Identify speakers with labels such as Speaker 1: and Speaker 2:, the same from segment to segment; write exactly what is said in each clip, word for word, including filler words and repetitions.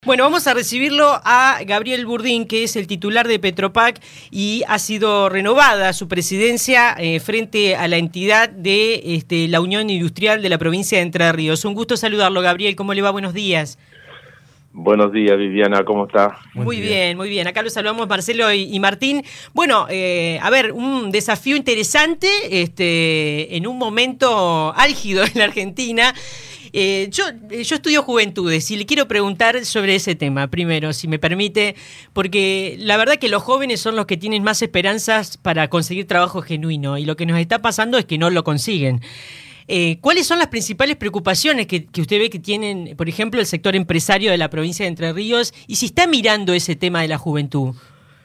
Speaker 1: Bueno, vamos a recibirlo a Gabriel Burdín, que es el titular de Petropac y ha sido renovada su presidencia eh, frente a la entidad de este, la Unión Industrial de la provincia de Entre Ríos. Un gusto saludarlo, Gabriel. ¿Cómo le va? Buenos días.
Speaker 2: Buenos días, Viviana, ¿cómo está?
Speaker 1: Muy bien, muy bien. Acá los saludamos Marcelo y, y Martín. Bueno, eh, a ver, un desafío interesante este, en un momento álgido en la Argentina. Eh, yo, yo estudio juventudes y le quiero preguntar sobre ese tema primero, si me permite, porque la verdad que los jóvenes son los que tienen más esperanzas para conseguir trabajo genuino y lo que nos está pasando es que no lo consiguen. Eh, ¿Cuáles son las principales preocupaciones que, que usted ve que tienen, por ejemplo, el sector empresario de la provincia de Entre Ríos y si está mirando ese tema de la juventud?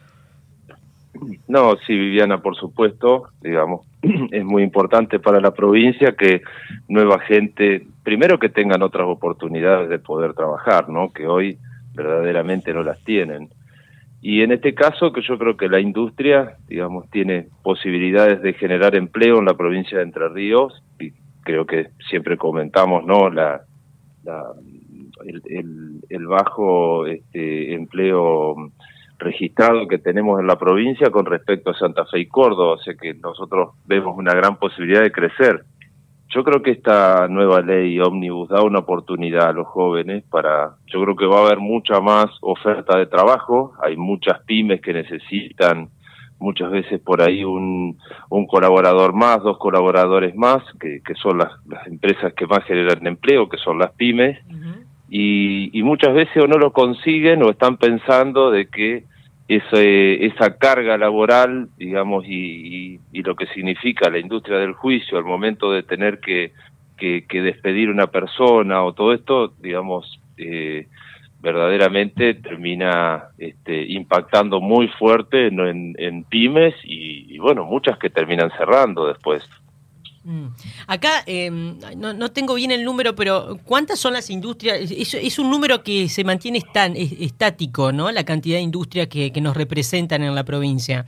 Speaker 2: No, sí, Viviana, por supuesto, digamos, es muy importante para la provincia que nueva gente, primero que tengan otras oportunidades de poder trabajar, ¿no? Que hoy verdaderamente no las tienen. Y en este caso, que yo creo que la industria, digamos, tiene posibilidades de generar empleo en la provincia de Entre Ríos, y creo que siempre comentamos, ¿no? La, la el, el, el bajo este, empleo registrado que tenemos en la provincia con respecto a Santa Fe y Córdoba, o sea que nosotros vemos una gran posibilidad de crecer. Yo creo que esta nueva ley ómnibus da una oportunidad a los jóvenes para, yo creo que va a haber mucha más oferta de trabajo, hay muchas pymes que necesitan muchas veces por ahí un, un colaborador más, dos colaboradores más, que, que son las, las empresas que más generan empleo, que son las pymes, uh-huh. y, y muchas veces o no lo consiguen o están pensando de que ese, esa carga laboral, digamos, y, y, y lo que significa la industria del juicio al momento de tener que, que, que despedir una persona o todo esto, digamos, eh, verdaderamente termina este, impactando muy fuerte en, en, en pymes y, y, bueno, muchas que terminan cerrando después.
Speaker 1: Mm. Acá, eh, no, no tengo bien el número, pero ¿cuántas son las industrias? Es, es un número que se mantiene tan, es, estático, ¿no? La cantidad de industrias que, que nos representan en la provincia.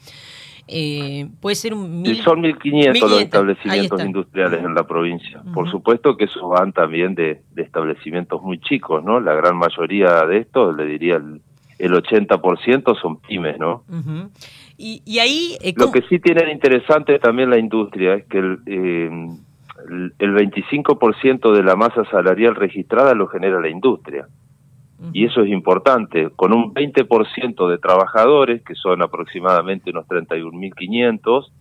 Speaker 1: Eh, puede ser un mil...
Speaker 2: Son mil quinientos los establecimientos industriales en la provincia. Uh-huh. Por supuesto que esos van también de, de establecimientos muy chicos, ¿no? La gran mayoría de estos, le diría el, el ochenta por ciento son pymes, ¿no?
Speaker 1: Uh-huh. Y, y ahí... Eh,
Speaker 2: Lo que sí tiene interesante también la industria es que el, eh, el, el veinticinco por ciento de la masa salarial registrada lo genera la industria. Y eso es importante, con un veinte por ciento de trabajadores, que son aproximadamente unos treinta y un mil quinientos,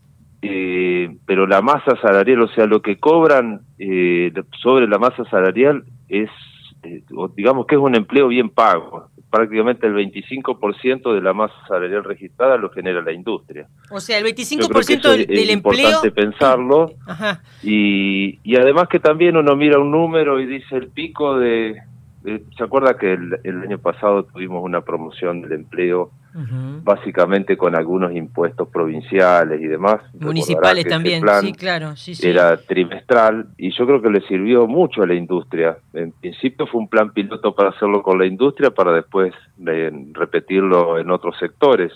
Speaker 2: eh, pero la masa salarial, o sea, lo que cobran eh, sobre la masa salarial es, eh, digamos que es un empleo bien pago. Prácticamente el veinticinco por ciento de la masa salarial registrada lo genera la industria.
Speaker 1: O sea, el veinticinco por ciento del, del empleo...
Speaker 2: Es importante pensarlo.
Speaker 1: Ajá.
Speaker 2: Y, y además que también uno mira un número y dice el pico de... ¿Se acuerda que el, el año pasado tuvimos una promoción del empleo, uh-huh. básicamente con algunos impuestos provinciales y demás?
Speaker 1: Municipales también, sí, claro. Sí, sí.
Speaker 2: Era trimestral y yo creo que le sirvió mucho a la industria. En principio fue un plan piloto para hacerlo con la industria, para después de, repetirlo en otros sectores.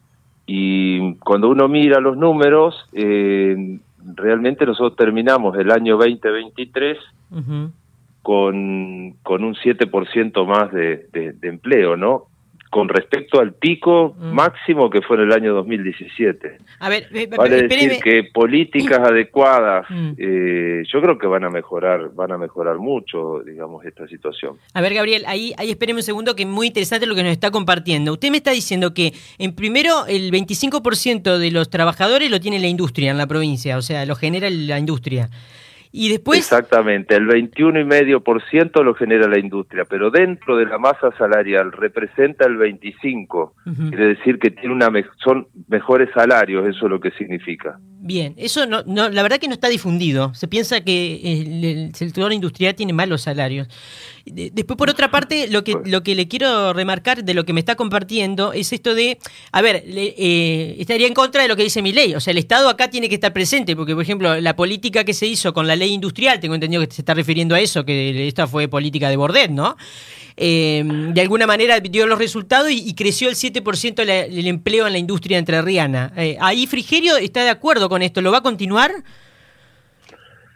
Speaker 2: Y cuando uno mira los números, eh, realmente nosotros terminamos el año veinte veintitrés, uh-huh. con, con un siete por ciento más de, de, de empleo, ¿no? Con respecto al pico mm. máximo que fue en el año dos mil diecisiete.
Speaker 1: A ver, eh,
Speaker 2: vale
Speaker 1: espéreme.
Speaker 2: decir que políticas adecuadas, mm. eh, yo creo que van a mejorar, van a mejorar mucho, digamos, esta situación.
Speaker 1: A ver, Gabriel, ahí, ahí espéreme un segundo, que es muy interesante lo que nos está compartiendo. Usted me está diciendo que, en primero, el veinticinco por ciento de los trabajadores lo tiene la industria en la provincia, o sea, lo genera la industria. Y después...
Speaker 2: Exactamente, el veintiuno coma cinco por ciento lo genera la industria, pero dentro de la masa salarial representa el veinticinco por ciento, uh-huh. quiere decir que tiene una me- son mejores salarios, eso es lo que significa.
Speaker 1: Bien, eso no, no, la verdad que no está difundido, se piensa que el, el sector industrial tiene malos salarios. Después, por otra parte, lo que lo que le quiero remarcar de lo que me está compartiendo es esto de, a ver, le, eh, estaría en contra de lo que dice mi ley, o sea, el Estado acá tiene que estar presente, porque, por ejemplo, la política que se hizo con la ley industrial, tengo entendido que se está refiriendo a eso, que esta fue política de Bordet, ¿no? Eh, de alguna manera dio los resultados y, y creció el siete por ciento la, el empleo en la industria entrerriana. Eh, ahí Frigerio está de acuerdo con esto, ¿lo va a continuar?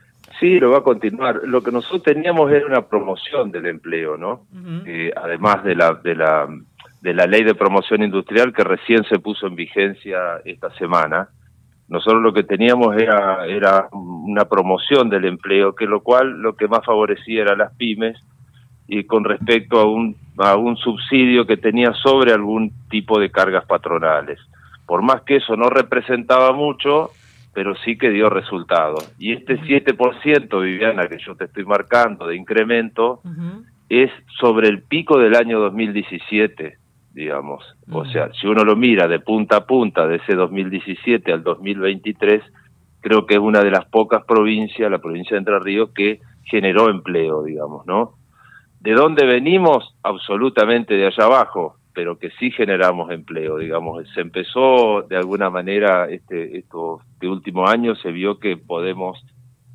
Speaker 2: Sí, lo va a continuar. Lo que nosotros teníamos era una promoción del empleo, ¿no? Uh-huh. eh, además de la, de la de la ley de promoción industrial que recién se puso en vigencia esta semana. Nosotros lo que teníamos era era una promoción del empleo, que lo cual lo que más favorecía era las pymes, y con respecto a un a un subsidio que tenía sobre algún tipo de cargas patronales. Por más que eso no representaba mucho, pero sí que dio resultados. Y este siete por ciento, Viviana, que yo te estoy marcando de incremento, uh-huh. es sobre el pico del año dos mil diecisiete, digamos. Uh-huh. O sea, si uno lo mira de punta a punta, de ese dos mil diecisiete al dos mil veintitrés, creo que es una de las pocas provincias, la provincia de Entre Ríos, que generó empleo, digamos, ¿no? ¿De dónde venimos? Absolutamente de allá abajo, pero que sí generamos empleo, digamos. Se empezó de alguna manera, este, esto, este último año se vio que podemos,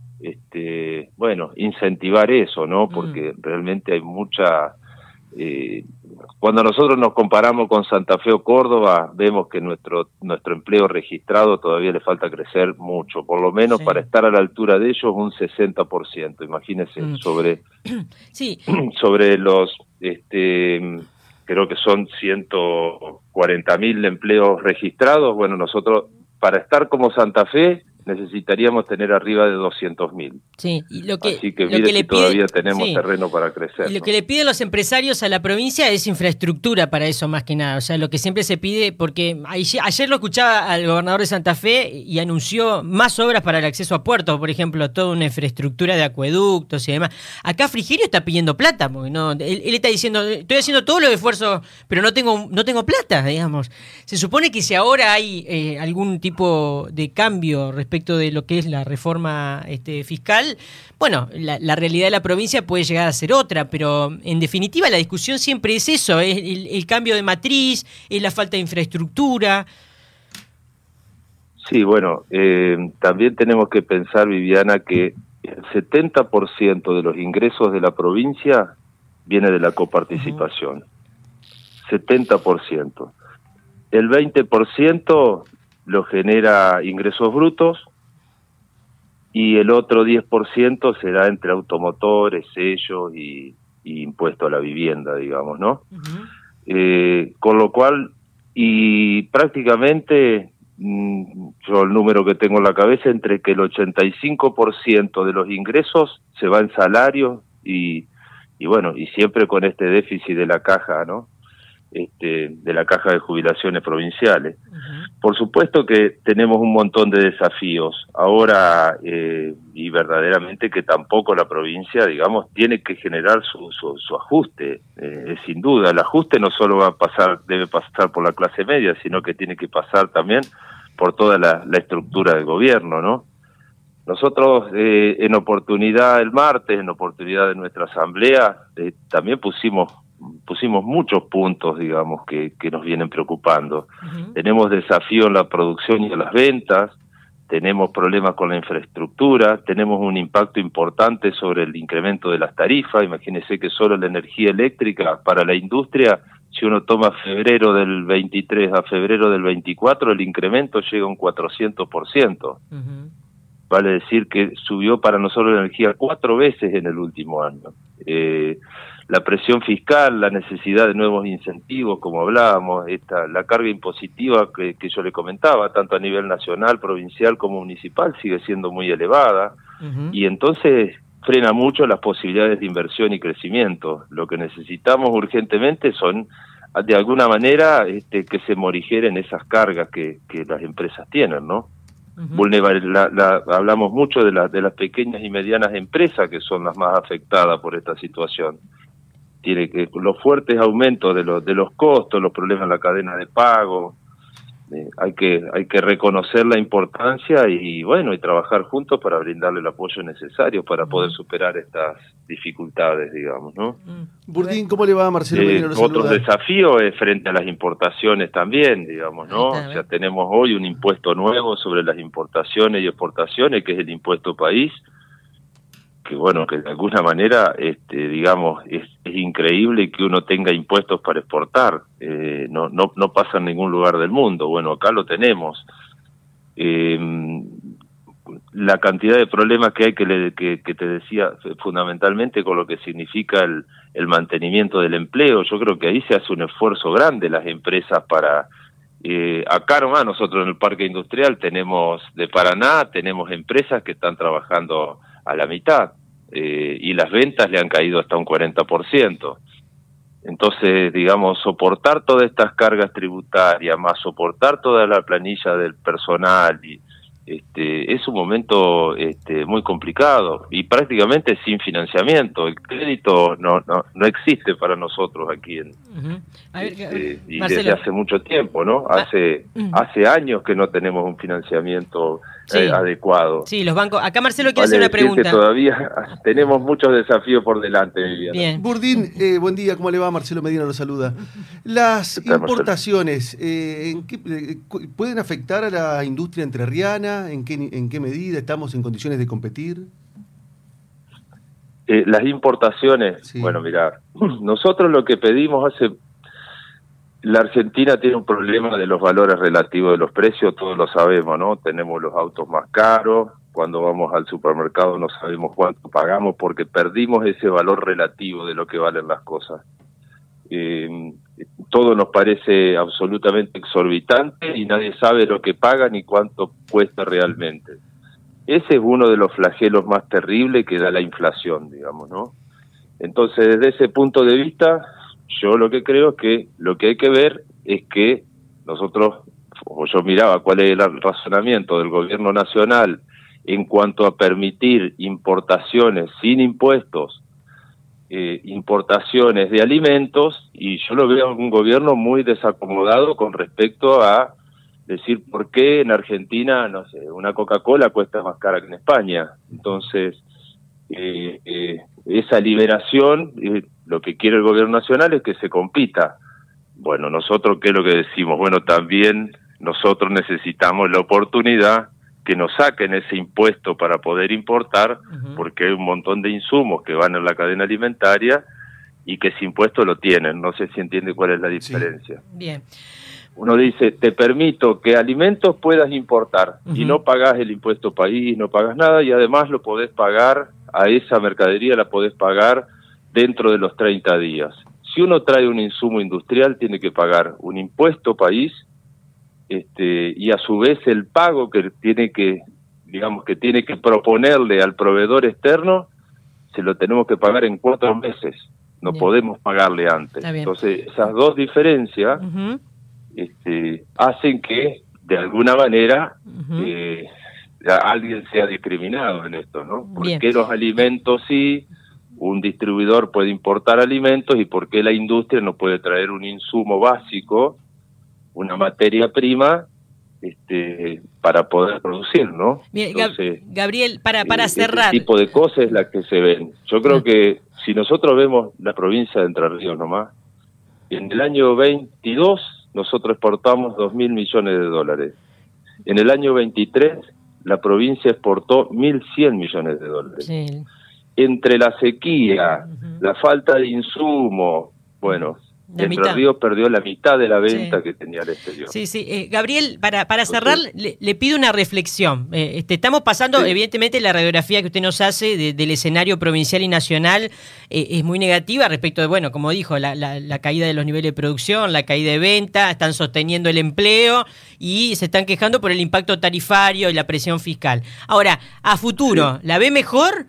Speaker 2: este, bueno, incentivar eso, ¿no? Porque mm. realmente hay mucha... Eh, cuando nosotros nos comparamos con Santa Fe o Córdoba, vemos que nuestro nuestro empleo registrado todavía le falta crecer mucho, por lo menos sí. para estar a la altura de ellos un sesenta por ciento, imagínense, mm. sobre,
Speaker 1: sí.
Speaker 2: sobre los... este creo que son ciento cuarenta mil empleos registrados. Bueno, nosotros, para estar como Santa Fe, necesitaríamos tener arriba de doscientos mil.
Speaker 1: Sí, y lo que,
Speaker 2: Así que
Speaker 1: lo
Speaker 2: mire
Speaker 1: que
Speaker 2: si
Speaker 1: le pide,
Speaker 2: todavía tenemos
Speaker 1: sí.
Speaker 2: terreno para crecer.
Speaker 1: Y lo
Speaker 2: ¿no?
Speaker 1: que le piden los empresarios a la provincia es infraestructura para eso, más que nada. O sea, lo que siempre se pide, porque ayer, ayer lo escuchaba al gobernador de Santa Fe y anunció más obras para el acceso a puertos, por ejemplo, toda una infraestructura de acueductos y demás. Acá Frigerio está pidiendo plata, porque no, él, él está diciendo, estoy haciendo todos los esfuerzos, pero no tengo, no tengo plata, digamos. Se supone que si ahora hay eh, algún tipo de cambio respecto de lo que es la reforma este, fiscal, bueno, la, la realidad de la provincia puede llegar a ser otra, pero en definitiva la discusión siempre es eso, es el, el cambio de matriz, es la falta de infraestructura.
Speaker 2: Sí, bueno, eh, también tenemos que pensar, Viviana, que el setenta por ciento de los ingresos de la provincia viene de la coparticipación. Uh-huh. setenta por ciento. El veinte por ciento lo genera ingresos brutos, y el otro diez por ciento será entre automotores, sellos y, y impuesto a la vivienda, digamos, ¿no? Uh-huh. Eh, con lo cual, y prácticamente, mmm, yo el número que tengo en la cabeza, entre que el ochenta y cinco por ciento de los ingresos se va en salarios y, y bueno, y siempre con este déficit de la caja, ¿no? Este, de la caja de jubilaciones provinciales. Uh-huh. Por supuesto que tenemos un montón de desafíos ahora, eh, y verdaderamente que tampoco la provincia, digamos, tiene que generar su, su, su ajuste, eh, sin duda. El ajuste no solo va a pasar, debe pasar por la clase media, sino que tiene que pasar también por toda la, la estructura del gobierno, ¿no? Nosotros, eh, en oportunidad el martes, en oportunidad de nuestra asamblea, eh, también pusimos pusimos muchos puntos, digamos, que, que nos vienen preocupando. Uh-huh. Tenemos desafío en la producción y en las ventas, tenemos problemas con la infraestructura, tenemos un impacto importante sobre el incremento de las tarifas. Imagínense que solo la energía eléctrica para la industria, si uno toma febrero del veintitrés a febrero del veinticuatro, el incremento llega a un cuatrocientos por ciento. Uh-huh. Vale decir que subió para nosotros la energía cuatro veces en el último año. Eh, la presión fiscal, la necesidad de nuevos incentivos, como hablábamos, esta, la carga impositiva que, que yo le comentaba, tanto a nivel nacional, provincial como municipal, sigue siendo muy elevada, uh-huh. y entonces frena mucho las posibilidades de inversión y crecimiento. Lo que necesitamos urgentemente son, de alguna manera, este, que se morigeren esas cargas que, que las empresas tienen, ¿no? Uh-huh. La, la, hablamos mucho de, la, de las pequeñas y medianas empresas que son las más afectadas por esta situación. Tiene que los fuertes aumentos de los de los costos, los problemas en la cadena de pago, eh, hay que hay que reconocer la importancia y bueno y trabajar juntos para brindarle el apoyo necesario para uh-huh. poder superar estas dificultades, digamos, ¿no?
Speaker 3: Uh-huh. Burdín, ¿cómo le va, Marcelo?
Speaker 2: Eh, otro desafío es frente a las importaciones también, digamos, ¿no? O sea, tenemos hoy un impuesto nuevo sobre las importaciones y exportaciones, que es el impuesto país, que bueno, que de alguna manera, este, digamos, es, es increíble que uno tenga impuestos para exportar, eh, no, no, no pasa en ningún lugar del mundo. Bueno, acá lo tenemos. Eh, la cantidad de problemas que hay que, le, que, que te decía fundamentalmente con lo que significa el, el mantenimiento del empleo. Yo creo que ahí se hace un esfuerzo grande las empresas para... Eh, acá nomás nosotros en el parque industrial tenemos de Paraná, tenemos empresas que están trabajando a la mitad eh, y las ventas le han caído hasta un cuarenta por ciento. Entonces, digamos, soportar todas estas cargas tributarias, más soportar toda la planilla del personal, y este es un momento este, muy complicado y prácticamente sin financiamiento. El crédito no no, no existe para nosotros aquí en
Speaker 1: Uh-huh. A ver,
Speaker 2: este, y
Speaker 1: Marcelo.
Speaker 2: desde hace mucho tiempo, ¿no? Hace
Speaker 1: uh-huh.
Speaker 2: hace años que no tenemos un financiamiento
Speaker 1: sí.
Speaker 2: eh, adecuado.
Speaker 1: Sí, los bancos. Acá Marcelo quiere
Speaker 2: Vale
Speaker 1: hacer una
Speaker 2: decir que
Speaker 1: pregunta.
Speaker 2: todavía tenemos muchos desafíos por delante, Viviana.
Speaker 1: Bien.
Speaker 3: Burdín, eh, buen día, ¿cómo le va? Marcelo Medina lo saluda. Las
Speaker 2: ¿Qué tal,
Speaker 3: importaciones, eh, ¿en qué, eh, ¿pueden afectar a la industria entrerriana? ¿En qué, en qué medida estamos en condiciones de competir?
Speaker 2: Eh, las importaciones,
Speaker 3: Sí.
Speaker 2: bueno, mirá, nosotros lo que pedimos hace... La Argentina tiene un problema de los valores relativos de los precios, todos lo sabemos, ¿no? Tenemos los autos más caros, cuando vamos al supermercado no sabemos cuánto pagamos porque perdimos ese valor relativo de lo que valen las cosas. Eh, todo nos parece absolutamente exorbitante y nadie sabe lo que paga ni cuánto cuesta realmente. Ese es uno de los flagelos más terribles que da la inflación, digamos, ¿no? Entonces, desde ese punto de vista, yo lo que creo es que lo que hay que ver es que nosotros, o yo miraba cuál es el razonamiento del gobierno nacional en cuanto a permitir importaciones sin impuestos, eh, importaciones de alimentos, y yo lo veo un gobierno muy desacomodado con respecto a decir por qué en Argentina, no sé, una Coca-Cola cuesta más cara que en España. Entonces, eh, eh, esa liberación, eh, lo que quiere el gobierno nacional es que se compita. Bueno, nosotros, ¿qué es lo que decimos? Bueno, también nosotros necesitamos la oportunidad que nos saquen ese impuesto para poder importar, uh-huh. porque hay un montón de insumos que van en la cadena alimentaria y que ese impuesto lo tienen. No sé si entiende cuál es la diferencia.
Speaker 1: Sí. Bien.
Speaker 2: Uno dice, te permito que alimentos puedas importar uh-huh. y no pagás el impuesto país, no pagas nada y además lo podés pagar, a esa mercadería la podés pagar dentro de los treinta días. Si uno trae un insumo industrial tiene que pagar un impuesto país este, y a su vez el pago que tiene que, digamos que tiene que proponerle al proveedor externo, se lo tenemos que pagar en cuatro meses, no bien. Podemos pagarle antes. Entonces esas dos diferencias uh-huh. Este, hacen que de alguna manera uh-huh. eh, alguien sea discriminado en esto, ¿no? ¿Por qué los alimentos sí, un distribuidor puede importar alimentos y por qué la industria no puede traer un insumo básico, una materia prima, este, para poder producir, ¿no?
Speaker 1: Bien, Entonces, Gabriel, para, para eh, cerrar...
Speaker 2: Ese tipo de cosas es la que se ven. Yo creo uh-huh. que si nosotros vemos la provincia de Entre Ríos nomás, en el año veintidós nosotros exportamos dos mil millones de dólares. En el año veintitrés, la provincia exportó mil cien millones de dólares. Sí. Entre la sequía, uh-huh. la falta de insumo, bueno, la Entre mitad. Ríos perdió la mitad de la venta sí. que tenía al exterior.
Speaker 1: Sí, sí. Eh, Gabriel, para, para cerrar, le, le pido una reflexión. Eh, este, estamos pasando, sí. evidentemente, la radiografía que usted nos hace de, del escenario provincial y nacional eh, es muy negativa respecto de, bueno, como dijo, la, la, la caída de los niveles de producción, la caída de venta, están sosteniendo el empleo y se están quejando por el impacto tarifario y la presión fiscal. Ahora, a futuro, sí. ¿la ve mejor?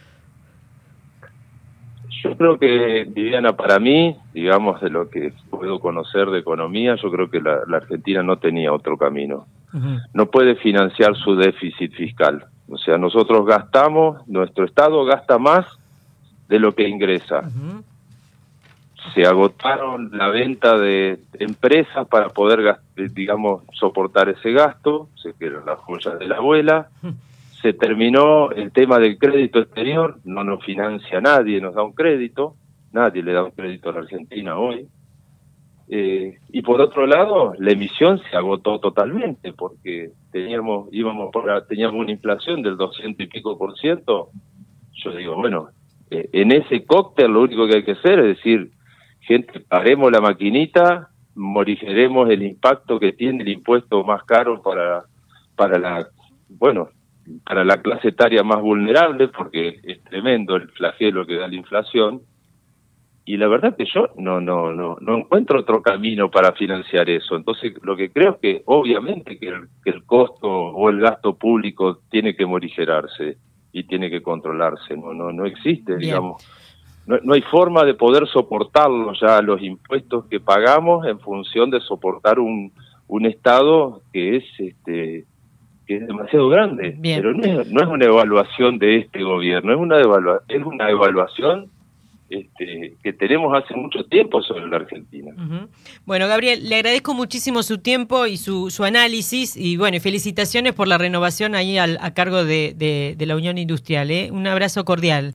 Speaker 2: Yo creo que, Viviana, para mí, digamos, de lo que puedo conocer de economía, yo creo que la, la Argentina no tenía otro camino. Uh-huh. No puede financiar su déficit fiscal. O sea, nosotros gastamos, nuestro Estado gasta más de lo que ingresa. Uh-huh. Se agotaron la venta de empresas para poder, digamos, soportar ese gasto, se quedaron las joyas de la abuela. Uh-huh. Se terminó el tema del crédito exterior, no nos financia nadie, nos da un crédito, nadie le da un crédito a la Argentina hoy. Eh, y por otro lado, la emisión se agotó totalmente, porque teníamos íbamos por, teníamos una inflación del doscientos y pico por ciento. Yo digo, bueno, eh, en ese cóctel lo único que hay que hacer es decir, gente, paremos la maquinita, morigeremos el impacto que tiene el impuesto más caro para, para la, bueno, para la clase etaria más vulnerable, porque es tremendo el flagelo que da la inflación, y la verdad que yo no no no no encuentro otro camino para financiar eso. Entonces, lo que creo es que obviamente que el, que el costo o el gasto público tiene que morigerarse y tiene que controlarse, no no no existe, Bien. digamos, no, no hay forma de poder soportarlo ya los impuestos que pagamos en función de soportar un un Estado que es este que es demasiado grande. Bien. Pero no es, no es una evaluación de este gobierno, es una evalua, es una evaluación Este, que tenemos hace mucho tiempo sobre la Argentina.
Speaker 1: Uh-huh. Bueno, Gabriel, le agradezco muchísimo su tiempo y su, su análisis, y bueno, felicitaciones por la renovación ahí al, a cargo de, de, de la Unión Industrial, ¿eh? Un abrazo cordial.